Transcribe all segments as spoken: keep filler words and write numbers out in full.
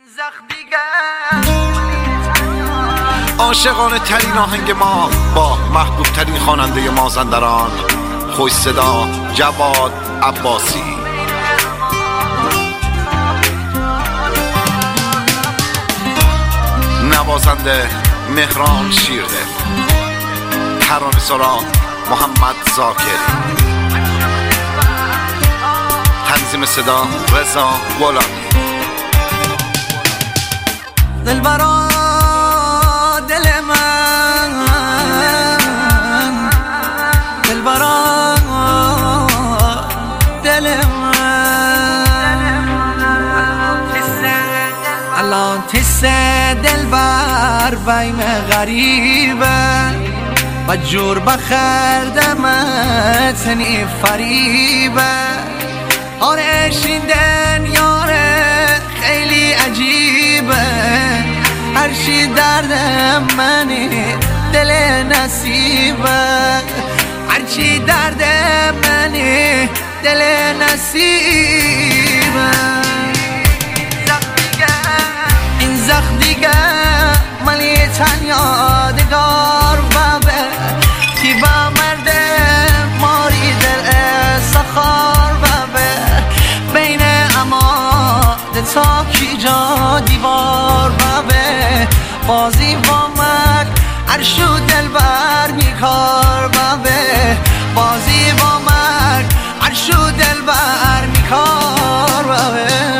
عاشقانه ترین آهنگ ما با محبوب ترین خواننده مازندران، خوش صدا جواد عباسی. نوازنده مهران شیرده، ترانه سرا محمد زاکر، تنظیم صدا رضا غلامی. دلبرا دل من، دلبرا دل من، الان تیس دلبر بیم غریبه و جور بخردمت سنی فریبه. آره شیندن یاره خیلی عجیبه، هرچی دردم منی دل نصیبه، هرچی دردم منی دل نصیبه. این زخم دیگه ملی تن یادگار بابه، کی با مرده ماری دل سخار بابه، بین اماده تا کی جا دیوار بابه، بازی با مک عرشو دل بر میکار بابه، بازی با مک عرشو دل بر میکار بابه.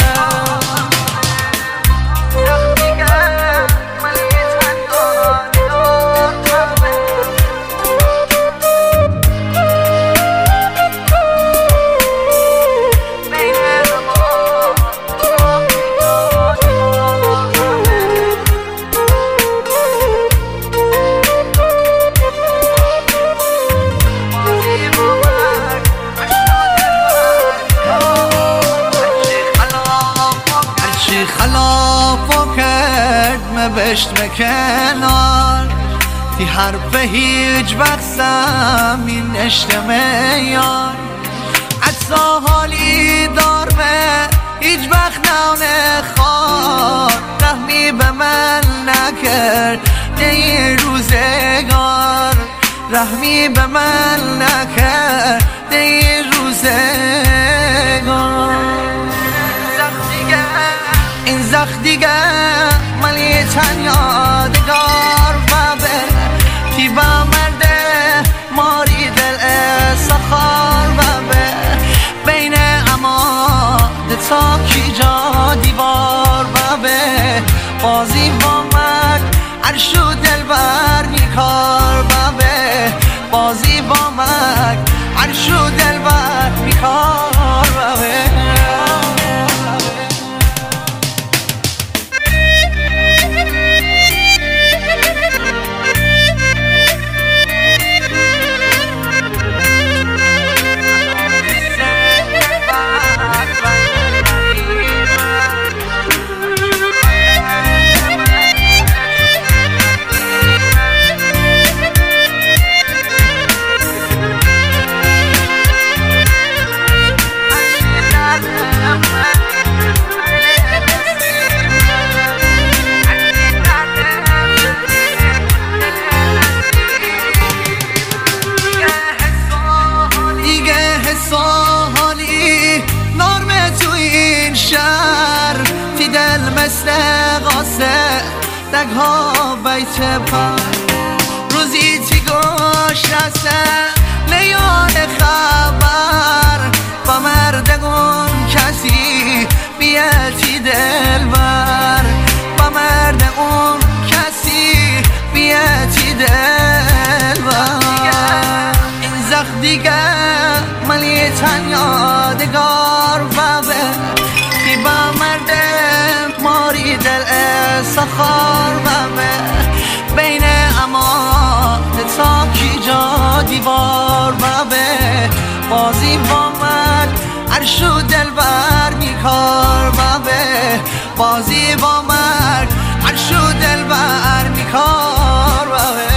خلافو کرد مبشت مکنار، تی حرف هیچ وقت زمین اشتمه یار، عطا حالی دار به هیچ وقت نونه خوار، رحمی به من نکرد دی روزگار، رحمی به من نکرد دی روزگار. این زخم دیگه ملی تن یادگار بابه، کی با مرده ماری دل سخار بابه، بین اماده تا کی جا دیوار بابه، بازی با مک عرشو دل بر میکار بابه، بازی با مک عرشو دل بر میکار بابه. دگها بیت پر روزی تی گوش رسه لیان خبر، با مردگون کسی بیتی دل بر، با مردگون کسی بیتی دل بر. این زخم دیگه ملی تن یادگار بابه، کی با مرده ماری دل سخار بابه، بین اماده تا کی جا دیوار بابه، بازی با مک عرشو دل بر میکار بابه، بازی با مک عرشو دل بر میکار بابه.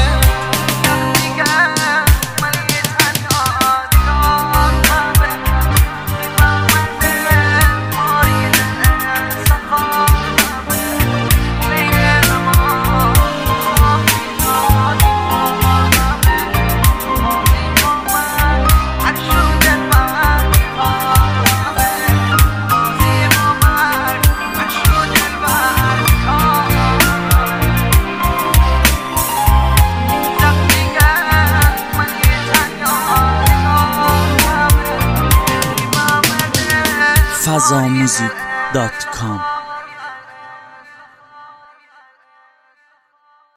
فضا موزیک دات کام.